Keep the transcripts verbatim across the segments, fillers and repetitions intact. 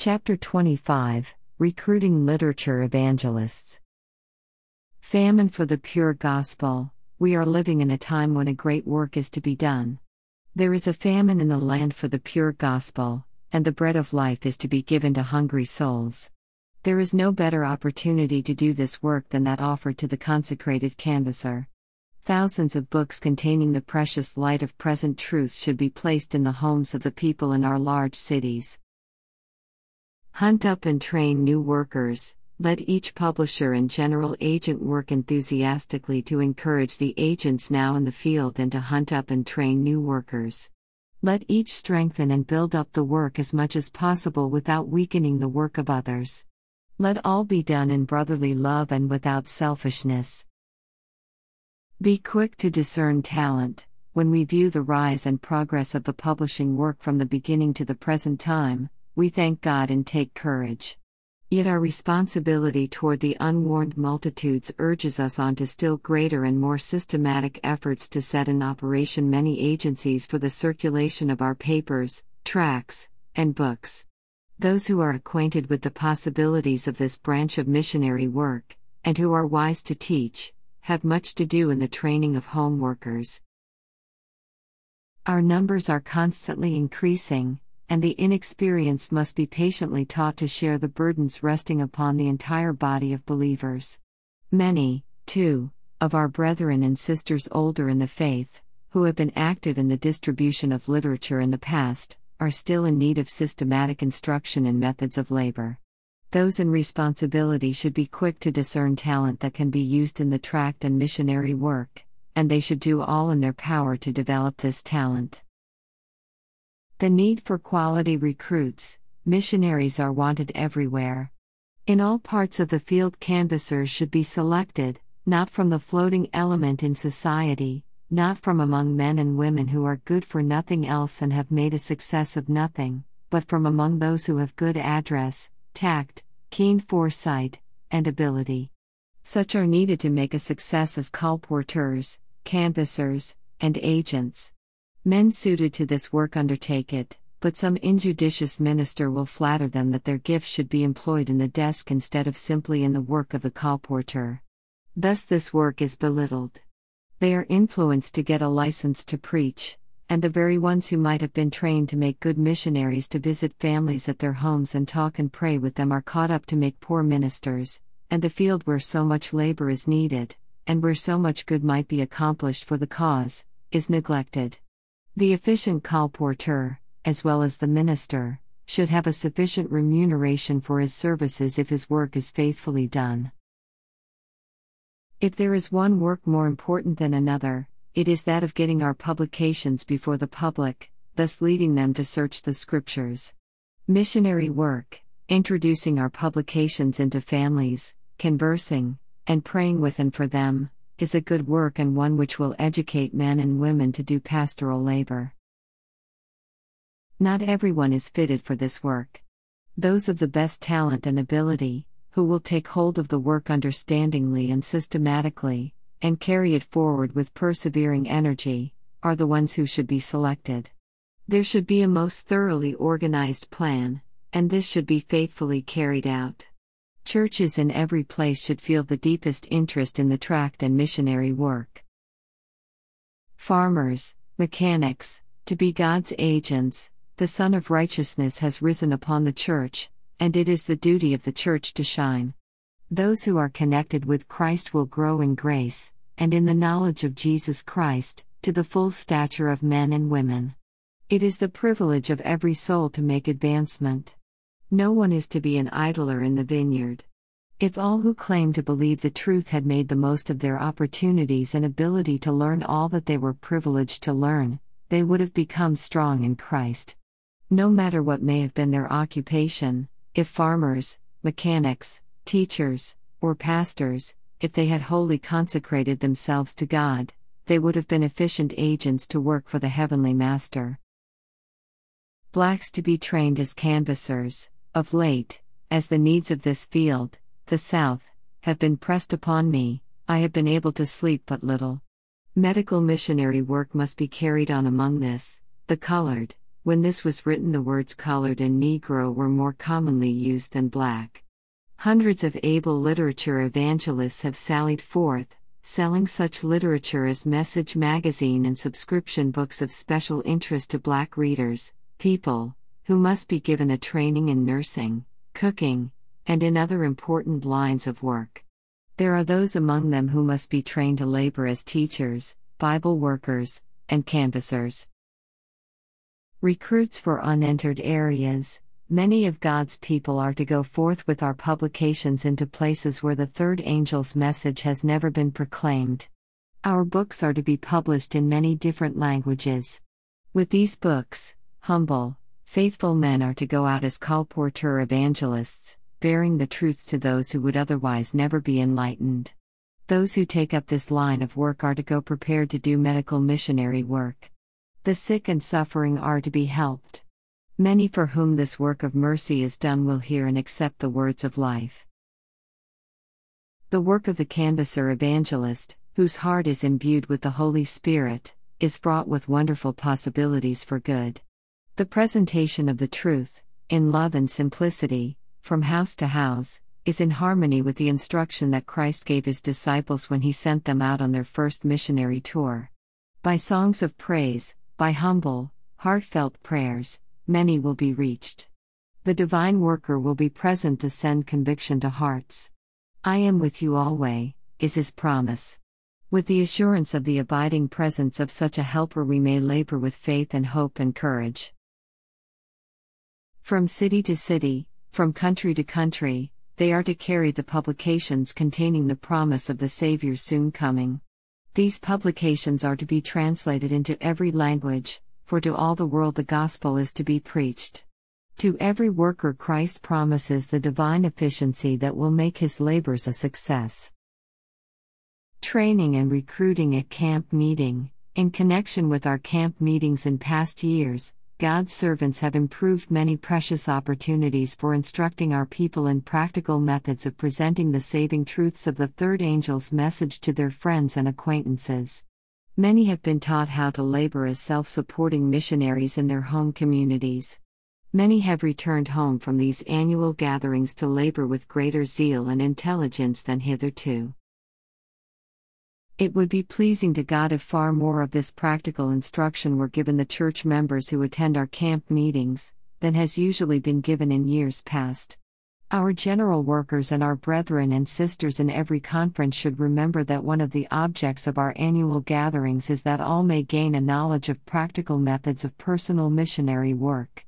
Chapter twenty-five, Recruiting Literature Evangelists. Famine for the pure gospel. We are living in a time when a great work is to be done. There is a famine in the land for the pure gospel, and the bread of life is to be given to hungry souls. There is no better opportunity to do this work than that offered to the consecrated canvasser. Thousands of books containing the precious light of present truth should be placed in the homes of the people in our large cities. Hunt up and train new workers. Let each publisher and general agent work enthusiastically to encourage the agents now in the field and to hunt up and train new workers. Let each strengthen and build up the work as much as possible without weakening the work of others. Let all be done in brotherly love and without selfishness. Be quick to discern talent. When we view the rise and progress of the publishing work from the beginning to the present time, we thank God and take courage. Yet our responsibility toward the unwarned multitudes urges us on to still greater and more systematic efforts to set in operation many agencies for the circulation of our papers, tracts, and books. Those who are acquainted with the possibilities of this branch of missionary work, and who are wise to teach, have much to do in the training of home workers. Our numbers are constantly increasing, and the inexperienced must be patiently taught to share the burdens resting upon the entire body of believers. Many, too, of our brethren and sisters older in the faith, who have been active in the distribution of literature in the past, are still in need of systematic instruction in methods of labor. Those in responsibility should be quick to discern talent that can be used in the tract and missionary work, and they should do all in their power to develop this talent. The need for quality recruits. Missionaries are wanted everywhere. In all parts of the field, canvassers should be selected, not from the floating element in society, not from among men and women who are good for nothing else and have made a success of nothing, but from among those who have good address, tact, keen foresight, and ability. Such are needed to make a success as colporteurs, canvassers, and agents. Men suited to this work undertake it, but some injudicious minister will flatter them that their gifts should be employed in the desk instead of simply in the work of the colporteur. Thus this work is belittled. They are influenced to get a license to preach, and the very ones who might have been trained to make good missionaries to visit families at their homes and talk and pray with them are caught up to make poor ministers, and the field where so much labor is needed, and where so much good might be accomplished for the cause, is neglected. The efficient colporteur, as well as the minister, should have a sufficient remuneration for his services if his work is faithfully done. If there is one work more important than another, it is that of getting our publications before the public, thus leading them to search the Scriptures. Missionary work, introducing our publications into families, conversing, and praying with and for them, is a good work and one which will educate men and women to do pastoral labor. Not everyone is fitted for this work. Those of the best talent and ability, who will take hold of the work understandingly and systematically, and carry it forward with persevering energy, are the ones who should be selected. There should be a most thoroughly organized plan, and this should be faithfully carried out. Churches in every place should feel the deepest interest in the tract and missionary work. Farmers, mechanics, to be God's agents. The Sun of Righteousness has risen upon the church, and it is the duty of the church to shine. Those who are connected with Christ will grow in grace, and in the knowledge of Jesus Christ, to the full stature of men and women. It is the privilege of every soul to make advancement. No one is to be an idler in the vineyard. If all who claim to believe the truth had made the most of their opportunities and ability to learn all that they were privileged to learn, they would have become strong in Christ. No matter what may have been their occupation, if farmers, mechanics, teachers, or pastors, if they had wholly consecrated themselves to God, they would have been efficient agents to work for the Heavenly Master. Blacks to be trained as canvassers. Of late, as the needs of this field, the South, have been pressed upon me, I have been able to sleep but little. Medical missionary work must be carried on among this, the colored, When this was written, the words colored and Negro were more commonly used than black. Hundreds of able literature evangelists have sallied forth, selling such literature as Message magazine and subscription books of special interest to black readers, people who must be given a training in nursing, cooking, and in other important lines of work. There are those among them who must be trained to labor as teachers, Bible workers, and canvassers. Recruits for unentered areas. Many of God's people are to go forth with our publications into places where the third angel's message has never been proclaimed. Our books are to be published in many different languages. With these books, humble, faithful men are to go out as colporteur evangelists, bearing the truth to those who would otherwise never be enlightened. Those who take up this line of work are to go prepared to do medical missionary work. The sick and suffering are to be helped. Many for whom this work of mercy is done will hear and accept the words of life. The work of the canvasser evangelist, whose heart is imbued with the Holy Spirit, is fraught with wonderful possibilities for good. The presentation of the truth, in love and simplicity, from house to house, is in harmony with the instruction that Christ gave his disciples when he sent them out on their first missionary tour. By songs of praise, by humble, heartfelt prayers, many will be reached. The divine worker will be present to send conviction to hearts. I am with you always, is his promise. With the assurance of the abiding presence of such a helper, we may labor with faith and hope and courage. From city to city, from country to country, they are to carry the publications containing the promise of the Savior's soon coming. These publications are to be translated into every language, for to all the world the gospel is to be preached. To every worker Christ promises the divine efficiency that will make his labors a success. Training and recruiting at camp meeting. In connection with our camp meetings in past years, God's servants have improved many precious opportunities for instructing our people in practical methods of presenting the saving truths of the third angel's message to their friends and acquaintances. Many have been taught how to labor as self-supporting missionaries in their home communities. Many have returned home from these annual gatherings to labor with greater zeal and intelligence than hitherto. It would be pleasing to God if far more of this practical instruction were given the church members who attend our camp meetings, than has usually been given in years past. Our general workers and our brethren and sisters in every conference should remember that one of the objects of our annual gatherings is that all may gain a knowledge of practical methods of personal missionary work.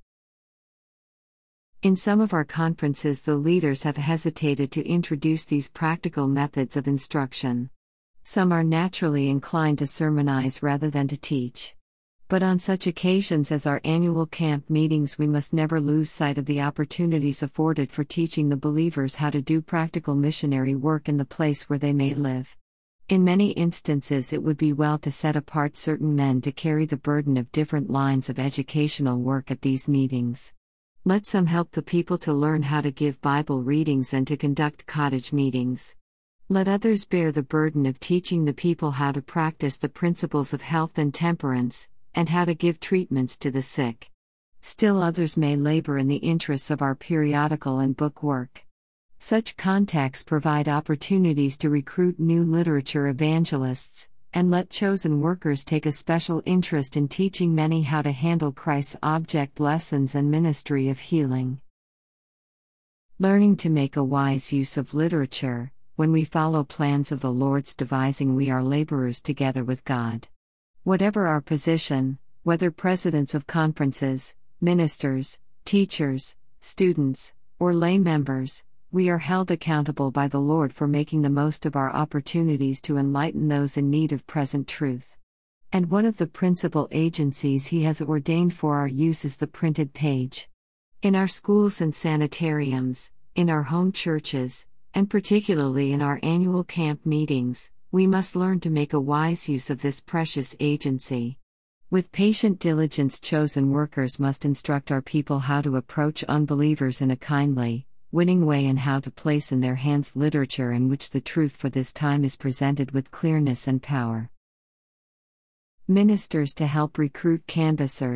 In some of our conferences, the leaders have hesitated to introduce these practical methods of instruction. Some are naturally inclined to sermonize rather than to teach. But on such occasions as our annual camp meetings, we must never lose sight of the opportunities afforded for teaching the believers how to do practical missionary work in the place where they may live. In many instances, it would be well to set apart certain men to carry the burden of different lines of educational work at these meetings. Let some help the people to learn how to give Bible readings and to conduct cottage meetings. Let others bear the burden of teaching the people how to practice the principles of health and temperance, and how to give treatments to the sick. Still others may labor in the interests of our periodical and book work. Such contacts provide opportunities to recruit new literature evangelists, and let chosen workers take a special interest in teaching many how to handle Christ's object lessons and ministry of healing. Learning to make a wise use of literature. When we follow plans of the Lord's devising, we are laborers together with God. Whatever our position, whether presidents of conferences, ministers, teachers, students, or lay members, we are held accountable by the Lord for making the most of our opportunities to enlighten those in need of present truth. And one of the principal agencies He has ordained for our use is the printed page. In our schools and sanitariums, in our home churches, and particularly in our annual camp meetings, we must learn to make a wise use of this precious agency. With patient diligence, chosen workers must instruct our people how to approach unbelievers in a kindly, winning way, and how to place in their hands literature in which the truth for this time is presented with clearness and power. Ministers to help recruit canvassers.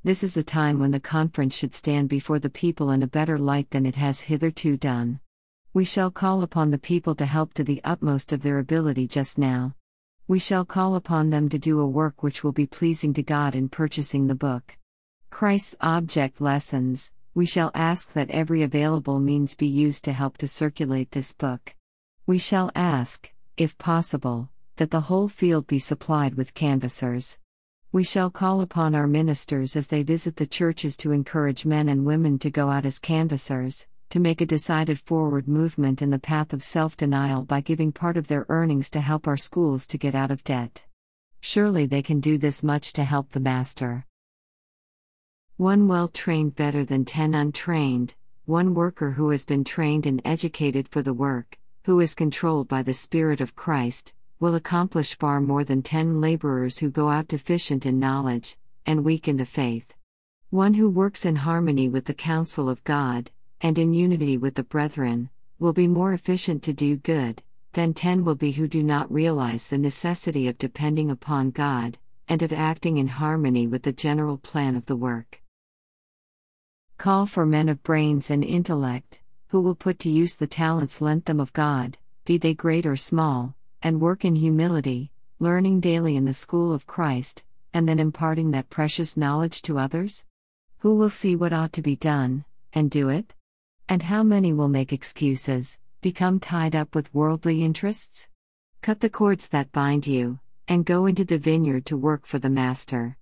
This is the time when the conference should stand before the people in a better light than it has hitherto done. We shall call upon the people to help to the utmost of their ability just now. We shall call upon them to do a work which will be pleasing to God in purchasing the book. Christ's Object Lessons. We shall ask that every available means be used to help to circulate this book. We shall ask, if possible, that the whole field be supplied with canvassers. We shall call upon our ministers as they visit the churches to encourage men and women to go out as canvassers, to make a decided forward movement in the path of self-denial by giving part of their earnings to help our schools to get out of debt. Surely they can do this much to help the Master. One well-trained better than ten untrained, one worker who has been trained and educated for the work, who is controlled by the Spirit of Christ, will accomplish far more than ten laborers who go out deficient in knowledge, and weak in the faith. One who works in harmony with the counsel of God, and in unity with the brethren, will be more efficient to do good, than ten will be who do not realize the necessity of depending upon God, and of acting in harmony with the general plan of the work. Call for men of brains and intellect, who will put to use the talents lent them of God, be they great or small, and work in humility, learning daily in the school of Christ, and then imparting that precious knowledge to others? Who will see what ought to be done, and do it? And how many will make excuses, become tied up with worldly interests? Cut the cords that bind you, and go into the vineyard to work for the Master.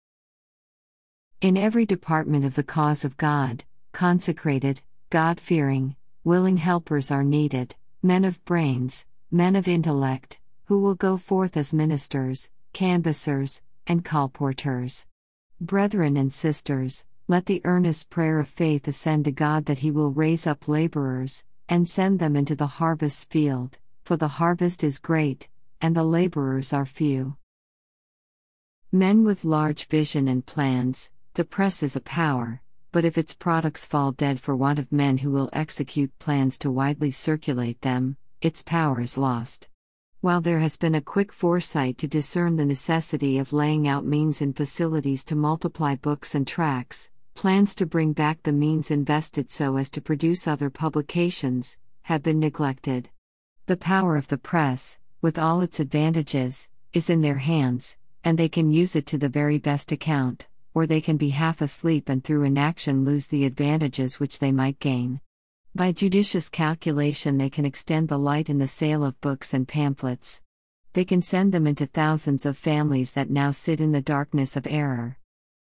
In every department of the cause of God, consecrated, God-fearing, willing helpers are needed, men of brains, men of intellect, who will go forth as ministers, canvassers, and colporteurs. Brethren and sisters, let the earnest prayer of faith ascend to God that He will raise up laborers, and send them into the harvest field, for the harvest is great, and the laborers are few. Men with large vision and plans. The press is a power, but if its products fall dead for want of men who will execute plans to widely circulate them, its power is lost. While there has been a quick foresight to discern the necessity of laying out means and facilities to multiply books and tracts, plans to bring back the means invested so as to produce other publications, have been neglected. The power of the press, with all its advantages, is in their hands, and they can use it to the very best account, or they can be half asleep and through inaction lose the advantages which they might gain. By judicious calculation they can extend the light in the sale of books and pamphlets. They can send them into thousands of families that now sit in the darkness of error.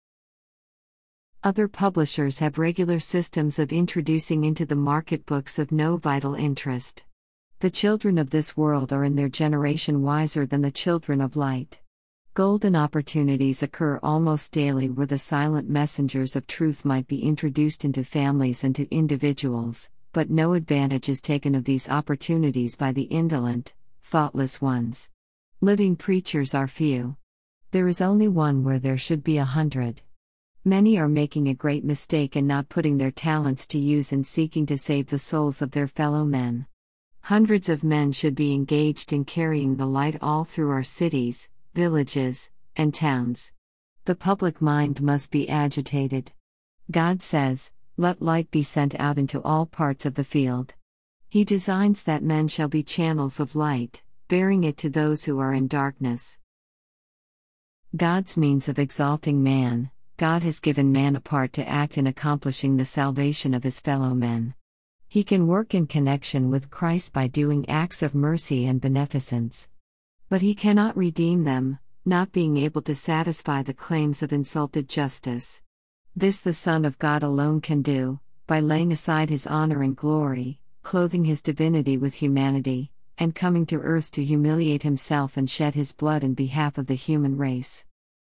Other publishers have regular systems of introducing into the market books of no vital interest. The children of this world are in their generation wiser than the children of light. Golden opportunities occur almost daily where the silent messengers of truth might be introduced into families and to individuals, but no advantage is taken of these opportunities by the indolent, thoughtless ones. Living preachers are few. There is only one where there should be a hundred. Many are making a great mistake in not putting their talents to use in seeking to save the souls of their fellow men. Hundreds of men should be engaged in carrying the light all through our cities, villages, and towns. The public mind must be agitated. God says, "Let light be sent out into all parts of the field." He designs that men shall be channels of light, bearing it to those who are in darkness. God's means of exalting man. God has given man a part to act in accomplishing the salvation of his fellow men. He can work in connection with Christ by doing acts of mercy and beneficence. But he cannot redeem them, not being able to satisfy the claims of insulted justice. This the Son of God alone can do, by laying aside his honor and glory, clothing his divinity with humanity, and coming to earth to humiliate himself and shed his blood in behalf of the human race.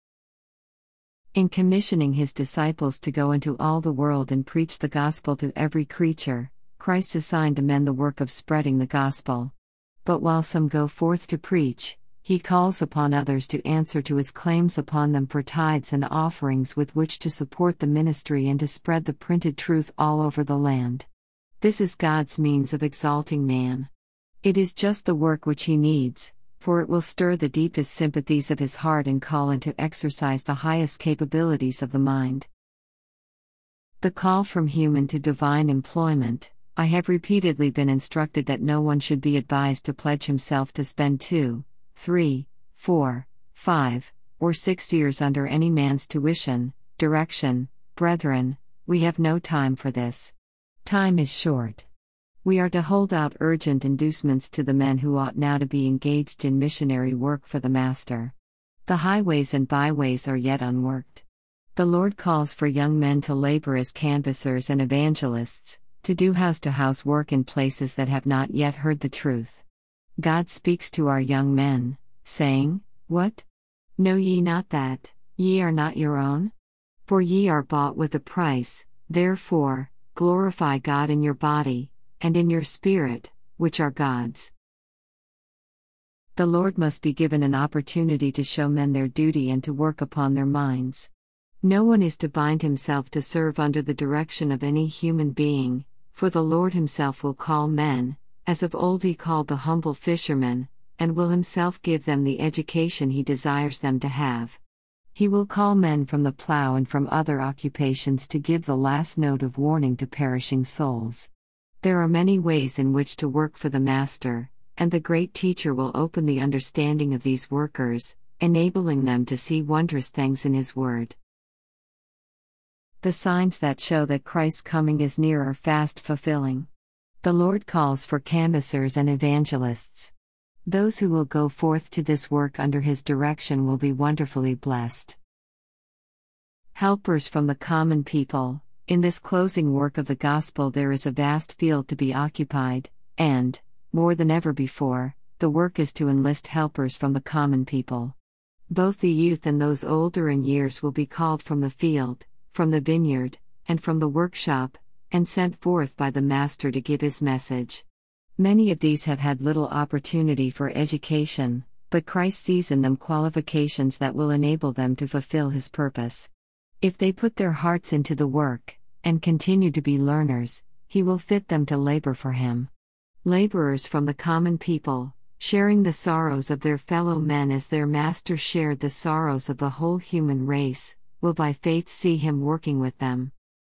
In commissioning his disciples to go into all the world and preach the gospel to every creature, Christ assigned to men the work of spreading the gospel. But while some go forth to preach, he calls upon others to answer to his claims upon them for tithes and offerings with which to support the ministry and to spread the printed truth all over the land. This is God's means of exalting man. It is just the work which he needs, for it will stir the deepest sympathies of his heart and call into exercise the highest capabilities of the mind. The call from human to divine employment. I have repeatedly been instructed that no one should be advised to pledge himself to spend two, three, four, five, or six years under any man's tuition, direction. Brethren, we have no time for this. Time is short. We are to hold out urgent inducements to the men who ought now to be engaged in missionary work for the Master. The highways and byways are yet unworked. The Lord calls for young men to labor as canvassers and evangelists, to do house-to-house work in places that have not yet heard the truth. God speaks to our young men, saying, "What? Know ye not that, ye are not your own? For ye are bought with a price, therefore, glorify God in your body, and in your spirit, which are God's." The Lord must be given an opportunity to show men their duty and to work upon their minds. No one is to bind himself to serve under the direction of any human being, for the Lord himself will call men, as of old he called the humble fishermen, and will himself give them the education he desires them to have. He will call men from the plough and from other occupations to give the last note of warning to perishing souls. There are many ways in which to work for the Master, and the great Teacher will open the understanding of these workers, enabling them to see wondrous things in his word. The signs that show that Christ's coming is near are fast fulfilling. The Lord calls for canvassers and evangelists. Those who will go forth to this work under his direction will be wonderfully blessed. Helpers from the common people. In this closing work of the gospel there is a vast field to be occupied, and, more than ever before, the work is to enlist helpers from the common people. Both the youth and those older in years will be called from the field, from the vineyard, and from the workshop, and sent forth by the Master to give his message. Many of these have had little opportunity for education, but Christ sees in them qualifications that will enable them to fulfill his purpose. If they put their hearts into the work, and continue to be learners, he will fit them to labor for him. Laborers from the common people, sharing the sorrows of their fellow men as their Master shared the sorrows of the whole human race, will by faith see him working with them.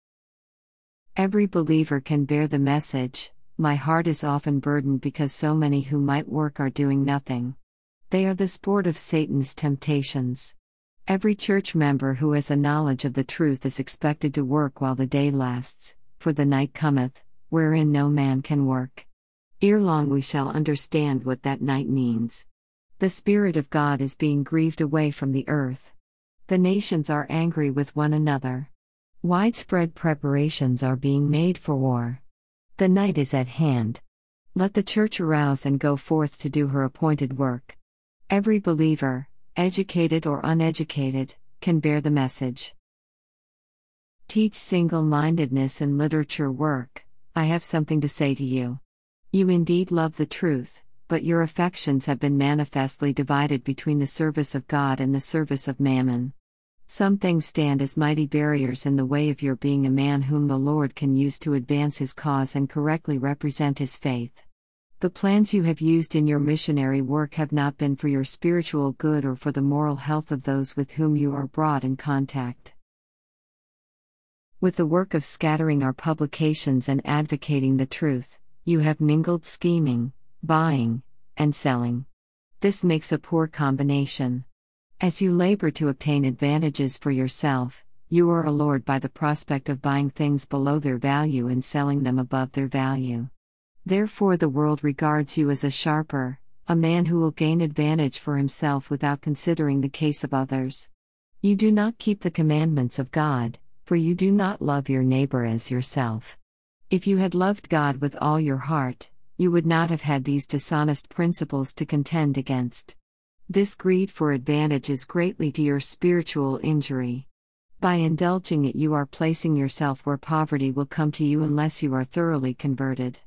Every believer can bear the message. My heart is often burdened because so many who might work are doing nothing. They are the sport of Satan's temptations. Every church member who has a knowledge of the truth is expected to work while the day lasts, for the night cometh, wherein no man can work. Ere long we shall understand what that night means. The Spirit of God is being grieved away from the earth. The nations are angry with one another. Widespread preparations are being made for war. The night is at hand. Let the church arouse and go forth to do her appointed work. Every believer, educated or uneducated, can bear the message. Teach single-mindedness in literature work. I have something to say to you. You indeed love the truth, but your affections have been manifestly divided between the service of God and the service of mammon. Some things stand as mighty barriers in the way of your being a man whom the Lord can use to advance his cause and correctly represent his faith. The plans you have used in your missionary work have not been for your spiritual good or for the moral health of those with whom you are brought in contact. With the work of scattering our publications and advocating the truth, you have mingled scheming, buying, and selling. This makes a poor combination. As you labor to obtain advantages for yourself, you are allured by the prospect of buying things below their value and selling them above their value. Therefore the world regards you as a sharper, a man who will gain advantage for himself without considering the case of others. You do not keep the commandments of God, for you do not love your neighbor as yourself. If you had loved God with all your heart, you would not have had these dishonest principles to contend against. This greed for advantage is greatly to your spiritual injury. By indulging it, you are placing yourself where poverty will come to you unless you are thoroughly converted.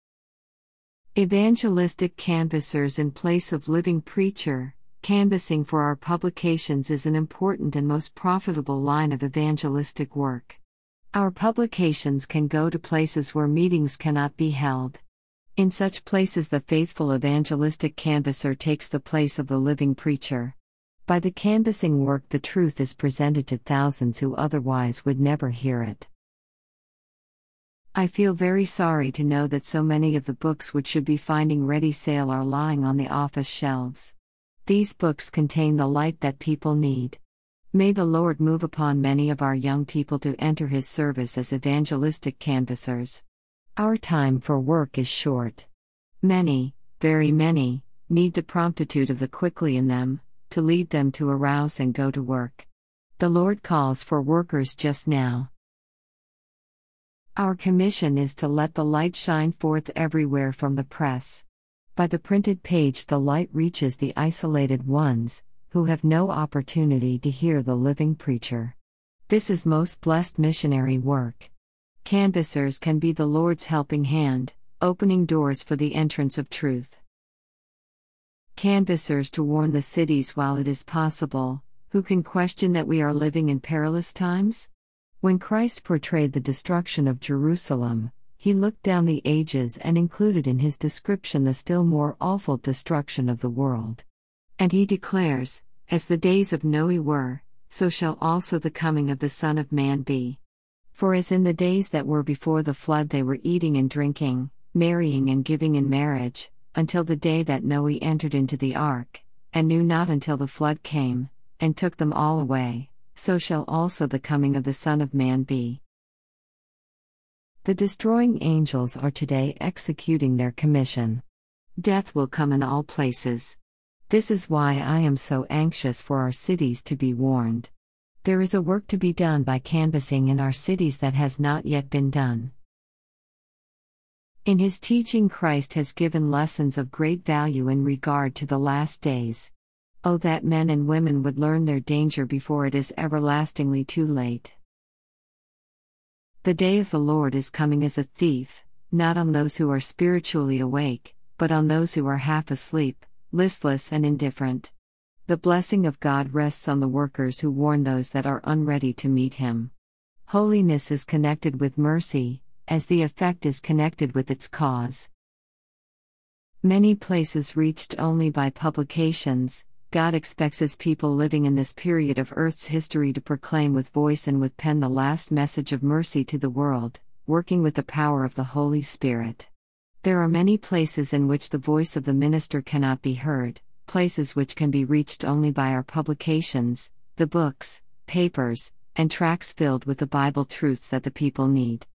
Evangelistic canvassers in place of living preacher. Canvassing for our publications is an important and most profitable line of evangelistic work. Our publications can go to places where meetings cannot be held. In such places, the faithful evangelistic canvasser takes the place of the living preacher. By the canvassing work, the truth is presented to thousands who otherwise would never hear it. I feel very sorry to know that so many of the books which should be finding ready sale are lying on the office shelves. These books contain the light that people need. May the Lord move upon many of our young people to enter His service as evangelistic canvassers. Our time for work is short. Many, very many, need the promptitude of the quickly in them, to lead them to arouse and go to work. The Lord calls for workers just now. Our commission is to let the light shine forth everywhere from the press. By the printed page, the light reaches the isolated ones, who have no opportunity to hear the living preacher. This is most blessed missionary work. Canvassers can be the Lord's helping hand, opening doors for the entrance of truth. Canvassers to warn the cities while it is possible. Who can question that we are living in perilous times? When Christ portrayed the destruction of Jerusalem, He looked down the ages and included in His description the still more awful destruction of the world. And He declares, "As the days of Noe were, so shall also the coming of the Son of Man be. For as in the days that were before the flood they were eating and drinking, marrying and giving in marriage, until the day that Noe entered into the ark, and knew not until the flood came, and took them all away, so shall also the coming of the Son of Man be." The destroying angels are today executing their commission. Death will come in all places. This is why I am so anxious for our cities to be warned. There is a work to be done by canvassing in our cities that has not yet been done. In His teaching, Christ has given lessons of great value in regard to the last days. Oh, that men and women would learn their danger before it is everlastingly too late. The day of the Lord is coming as a thief, not on those who are spiritually awake, but on those who are half asleep, listless and indifferent. The blessing of God rests on the workers who warn those that are unready to meet Him. Holiness is connected with mercy, as the effect is connected with its cause. Many places reached only by publications. God expects His people living in this period of Earth's history to proclaim with voice and with pen the last message of mercy to the world, working with the power of the Holy Spirit. There are many places in which the voice of the minister cannot be heard, places which can be reached only by our publications, the books, papers, and tracts filled with the Bible truths that the people need.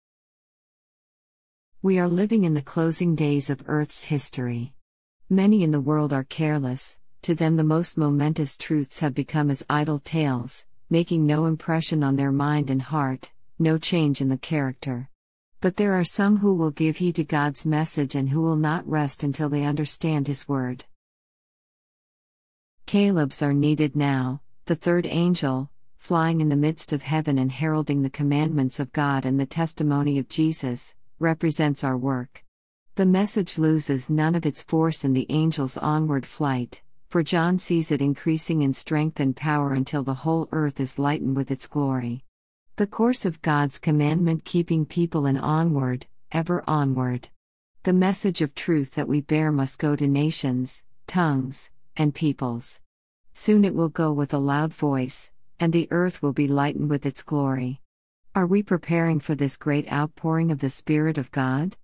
We are living in the closing days of Earth's history. Many in the world are careless. To them the most momentous truths have become as idle tales, making no impression on their mind and heart, no change in the character. But there are some who will give heed to God's message and who will not rest until they understand His word. Calebs are needed now. The third angel, flying in the midst of heaven and heralding the commandments of God and the testimony of Jesus, represents our work. The message loses none of its force in the angel's onward flight, for John sees it increasing in strength and power until the whole earth is lightened with its glory. The course of God's commandment keeping people in onward, ever onward. The message of truth that we bear must go to nations, tongues, and peoples. Soon it will go with a loud voice, and the earth will be lightened with its glory. Are we preparing for this great outpouring of the Spirit of God?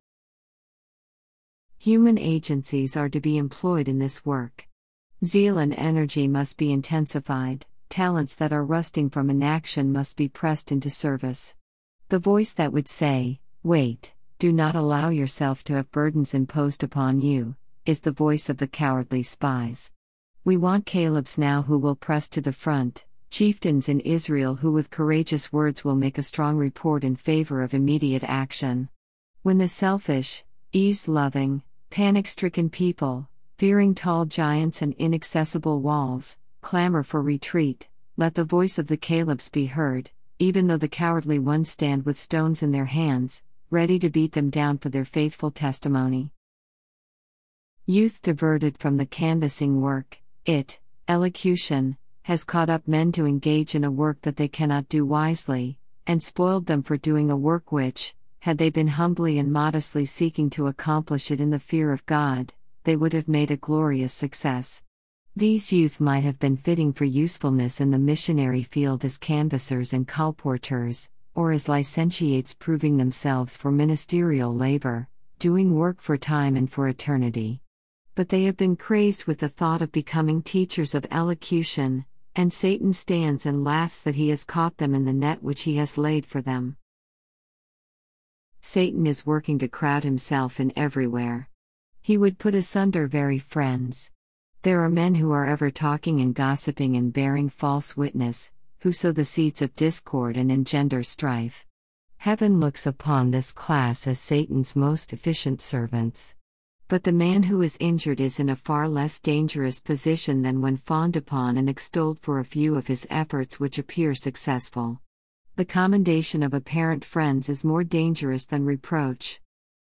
Human agencies are to be employed in this work. Zeal and energy must be intensified, talents that are rusting from inaction must be pressed into service. The voice that would say, "Wait, do not allow yourself to have burdens imposed upon you," is the voice of the cowardly spies. We want Calebs now who will press to the front, chieftains in Israel who with courageous words will make a strong report in favor of immediate action. When the selfish, ease-loving, panic-stricken people, fearing tall giants and inaccessible walls, clamor for retreat, let the voice of the Calebs be heard, even though the cowardly ones stand with stones in their hands, ready to beat them down for their faithful testimony. Youth diverted from the canvassing work, it, elocution, has caught up men to engage in a work that they cannot do wisely, and spoiled them for doing a work which, had they been humbly and modestly seeking to accomplish it in the fear of God, they would have made a glorious success. These youth might have been fitting for usefulness in the missionary field as canvassers and colporteurs, or as licentiates proving themselves for ministerial labor, doing work for time and for eternity. But they have been crazed with the thought of becoming teachers of elocution, and Satan stands and laughs that he has caught them in the net which he has laid for them. Satan is working to crowd himself in everywhere. He would put asunder very friends. There are men who are ever talking and gossiping and bearing false witness, who sow the seeds of discord and engender strife. Heaven looks upon this class as Satan's most efficient servants. But the man who is injured is in a far less dangerous position than when fawned upon and extolled for a few of his efforts which appear successful. The commendation of apparent friends is more dangerous than reproach.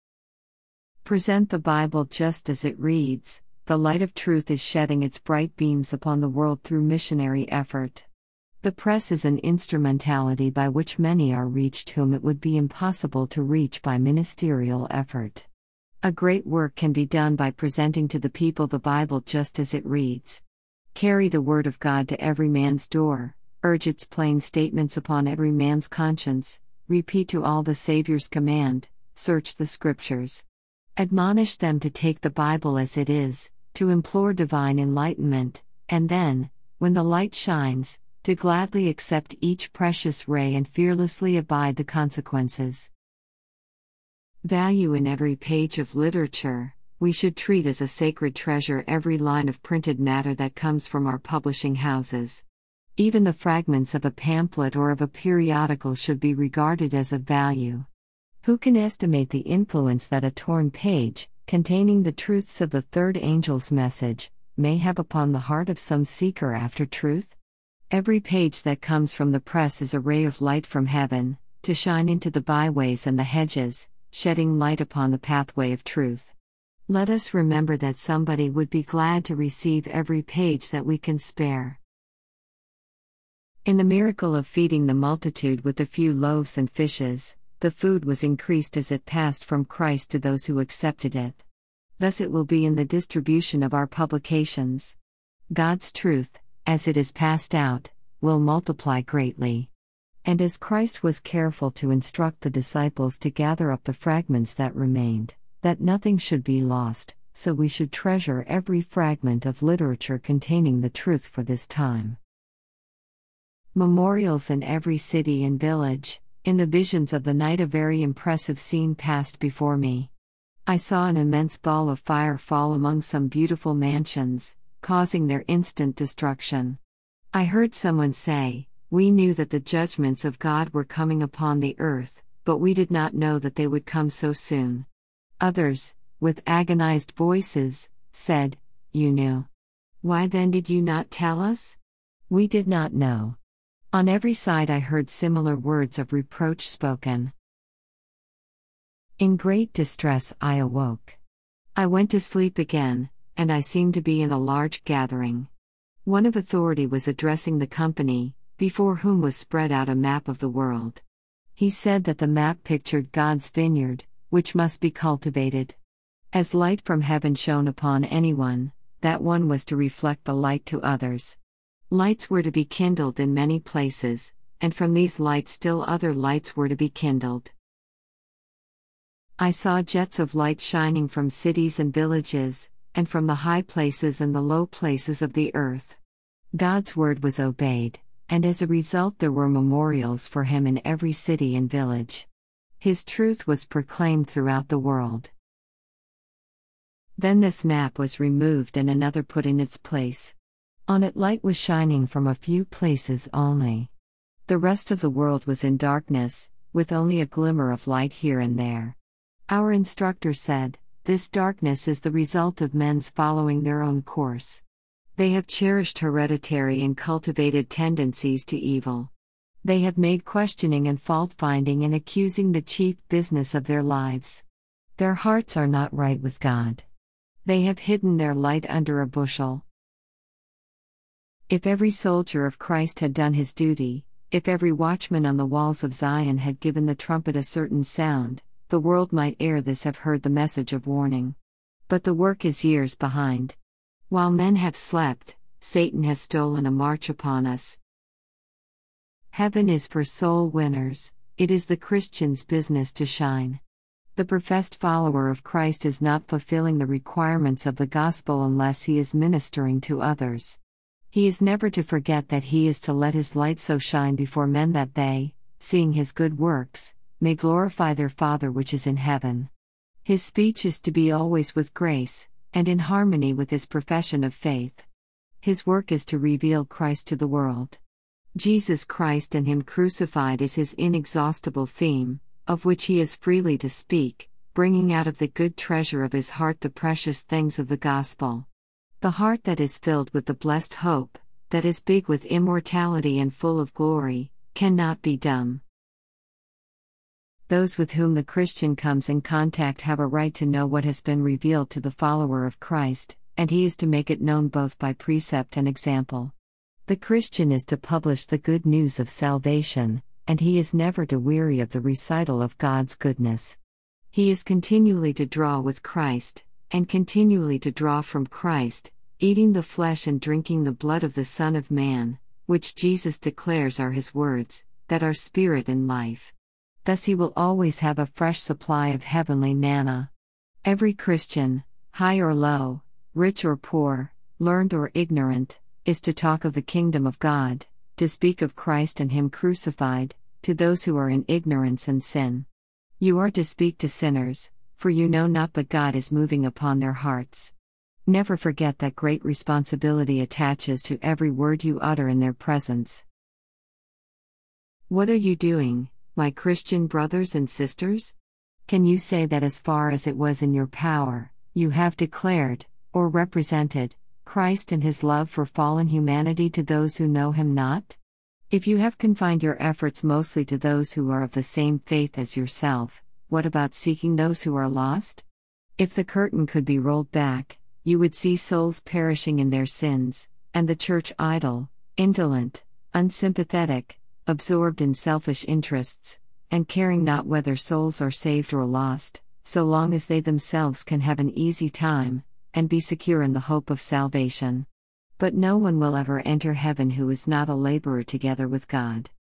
Present the Bible just as it reads. The light of truth is shedding its bright beams upon the world through missionary effort. The press is an instrumentality by which many are reached whom it would be impossible to reach by ministerial effort. A great work can be done by presenting to the people the Bible just as it reads. Carry the Word of God to every man's door, urge its plain statements upon every man's conscience, repeat to all the Savior's command, search the Scriptures. Admonish them to take the Bible as it is, to implore divine enlightenment, and then, when the light shines, to gladly accept each precious ray and fearlessly abide the consequences. Value in every page of literature. We should treat as a sacred treasure every line of printed matter that comes from our publishing houses. Even the fragments of a pamphlet or of a periodical should be regarded as of value. Who can estimate the influence that a torn page, containing the truths of the third angel's message, may have upon the heart of some seeker after truth? Every page that comes from the press is a ray of light from heaven, to shine into the byways and the hedges, shedding light upon the pathway of truth. Let us remember that somebody would be glad to receive every page that we can spare. In the miracle of feeding the multitude with the few loaves and fishes, the food was increased as it passed from Christ to those who accepted it. Thus it will be in the distribution of our publications. God's truth, as it is passed out, will multiply greatly. And as Christ was careful to instruct the disciples to gather up the fragments that remained, that nothing should be lost, so we should treasure every fragment of literature containing the truth for this time. Memorials in every city and village. In the visions of the night a very impressive scene passed before me. I saw an immense ball of fire fall among some beautiful mansions, causing their instant destruction. I heard someone say, "We knew that the judgments of God were coming upon the earth, but we did not know that they would come so soon." Others, with agonized voices, said, "You knew. Why then did you not tell us?" We did not know. On every side I heard similar words of reproach spoken. In great distress I awoke. I went to sleep again, and I seemed to be in a large gathering. One of authority was addressing the company, before whom was spread out a map of the world. He said that the map pictured God's vineyard, which must be cultivated. As light from heaven shone upon anyone, that one was to reflect the light to others. Lights were to be kindled in many places, and from these lights still other lights were to be kindled. I saw jets of light shining from cities and villages, and from the high places and the low places of the earth. God's word was obeyed, and as a result there were memorials for him in every city and village. His truth was proclaimed throughout the world. Then this map was removed and another put in its place. On it light was shining from a few places only. The rest of the world was in darkness, with only a glimmer of light here and there. Our instructor said, "This darkness is the result of men's following their own course. They have cherished hereditary and cultivated tendencies to evil. They have made questioning and fault-finding and accusing the chief business of their lives. Their hearts are not right with God. They have hidden their light under a bushel." If every soldier of Christ had done his duty, If every watchman on the walls of Zion had given the trumpet a certain sound, the world might ere this have heard the message of warning. But the work is years behind. While men have slept, Satan has stolen a march upon us. Heaven is for soul winners. It is the Christian's business to shine. The professed follower of Christ is not fulfilling the requirements of the gospel unless he is ministering to others. He is never to forget that he is to let his light so shine before men that they, seeing his good works, may glorify their Father which is in heaven. His speech is to be always with grace, and in harmony with his profession of faith. His work is to reveal Christ to the world. Jesus Christ and Him crucified is his inexhaustible theme, of which he is freely to speak, bringing out of the good treasure of his heart the precious things of the gospel. The heart that is filled with the blessed hope, that is big with immortality and full of glory, cannot be dumb. Those with whom the Christian comes in contact have a right to know what has been revealed to the follower of Christ, and he is to make it known both by precept and example. The Christian is to publish the good news of salvation, and he is never to weary of the recital of God's goodness. He is continually to draw with Christ, and continually to draw from Christ, eating the flesh and drinking the blood of the Son of Man, which Jesus declares are his words, that are spirit and life. Thus he will always have a fresh supply of heavenly manna. Every Christian, high or low, rich or poor, learned or ignorant, is to talk of the kingdom of God, to speak of Christ and Him crucified, to those who are in ignorance and sin. You are to speak to sinners, for you know not but God is moving upon their hearts. Never forget that great responsibility attaches to every word you utter in their presence. What are you doing, my Christian brothers and sisters? Can you say that as far as it was in your power, you have declared, or represented, Christ and His love for fallen humanity to those who know Him not? If you have confined your efforts mostly to those who are of the same faith as yourself, what about seeking those who are lost? If the curtain could be rolled back, you would see souls perishing in their sins, and the church idle, indolent, unsympathetic, absorbed in selfish interests, and caring not whether souls are saved or lost, so long as they themselves can have an easy time, and be secure in the hope of salvation. But no one will ever enter heaven who is not a laborer together with God.